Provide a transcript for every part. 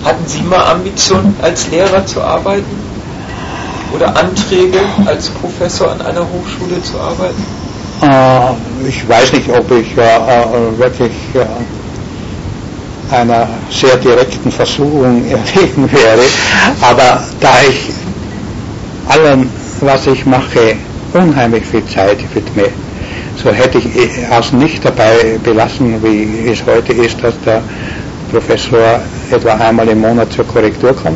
Hatten Sie mal Ambitionen, als Lehrer zu arbeiten? Oder Anträge, als Professor an einer Hochschule zu arbeiten? Ich weiß nicht, ob ich wirklich einer sehr direkten Versuchung erlegen wäre, aber da ich allem, was ich mache, unheimlich viel Zeit widme, so hätte ich es nicht dabei belassen, wie es heute ist, dass der Professor etwa einmal im Monat zur Korrektur kommt,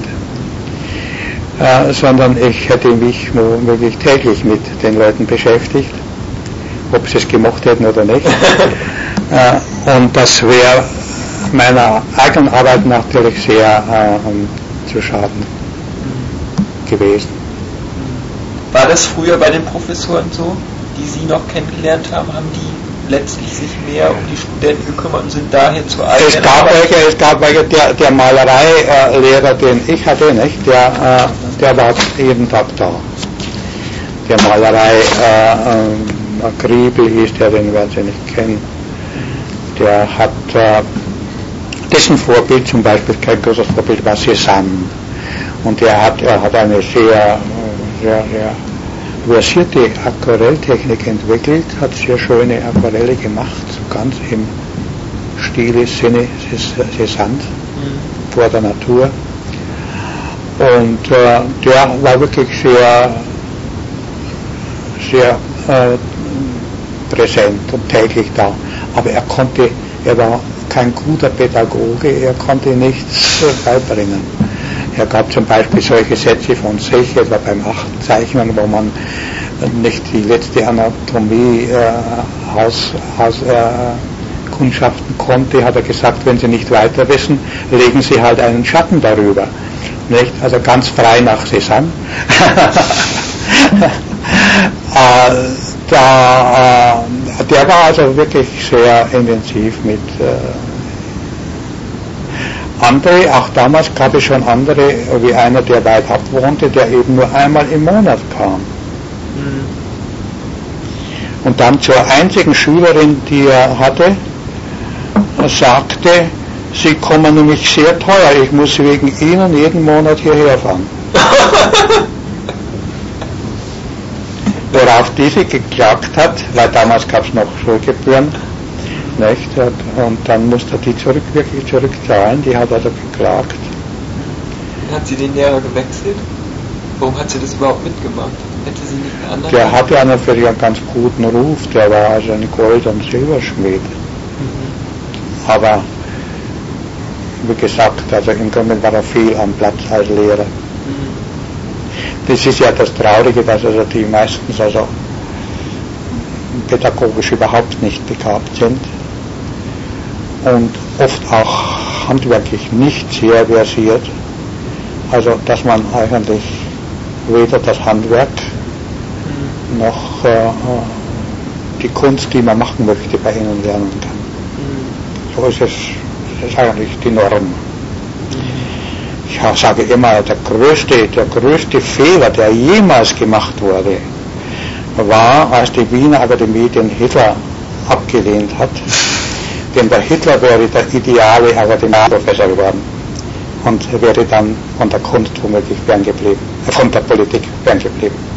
sondern ich hätte mich wirklich täglich mit den Leuten beschäftigt, ob sie es gemocht hätten oder nicht. Und das wäre meiner eigenen Arbeit natürlich sehr zu schaden gewesen. War das früher bei den Professoren so, die Sie noch kennengelernt haben? Haben die letztlich sich mehr um die Studenten gekümmert und sind daher zur eigenen Arbeit? Es gab welche, der Malereilehrer, den ich hatte, nicht, der war jeden Tag da. Der Malerei Griebel hieß der, den werden Sie nicht kennen. Der hat dessen Vorbild zum Beispiel, kein großes Vorbild, war Cézanne. Und er hat eine sehr versierte Aquarelltechnik entwickelt, hat sehr schöne Aquarelle gemacht, so ganz im Stile Sinne Cézanne, vor der Natur. Und der war wirklich sehr präsent und täglich da. Aber er war kein guter Pädagoge, er konnte nichts beibringen. Er gab zum Beispiel solche Sätze von sich, etwa beim 8. Zeichnen, wo man nicht die letzte Anatomie Kundschaften konnte, hat er gesagt, wenn Sie nicht weiter wissen, legen Sie halt einen Schatten darüber. Nicht? Also ganz frei nach Cézanne. Der war also wirklich sehr intensiv mit andere, auch damals gab es schon andere, wie einer, der weit ab wohnte, der eben nur einmal im Monat kam. Und dann zur einzigen Schülerin, die er hatte, sagte, Sie kommen nämlich sehr teuer, ich muss wegen Ihnen jeden Monat hierher fahren. Worauf diese geklagt hat, weil damals gab es noch Schulgebühren, nicht? Und dann musste er die wirklich zurückzahlen, die hat also geklagt. Hat sie den Lehrer gewechselt? Warum hat sie das überhaupt mitgemacht? Hätte sie nicht einen anderen? Der hatte natürlich einen ganz guten Ruf, der war also ein Gold- und Silberschmied. Aber wie gesagt, also im Grunde war er viel am Platz als Lehrer. Das ist ja das Traurige, dass also die meistens also pädagogisch überhaupt nicht begabt sind und oft auch handwerklich nicht sehr versiert, also dass man eigentlich weder das Handwerk noch die Kunst, die man machen möchte, bei ihnen lernen kann. So ist es, das ist eigentlich die Norm. Ich sage immer, der größte Fehler, der jemals gemacht wurde, war, als die Wiener Akademie den Hitler abgelehnt hat. Denn der Hitler wäre der ideale Akademieprofessor geworden und wäre dann von der Kunst womöglich ferngeblieben, von der Politik ferngeblieben.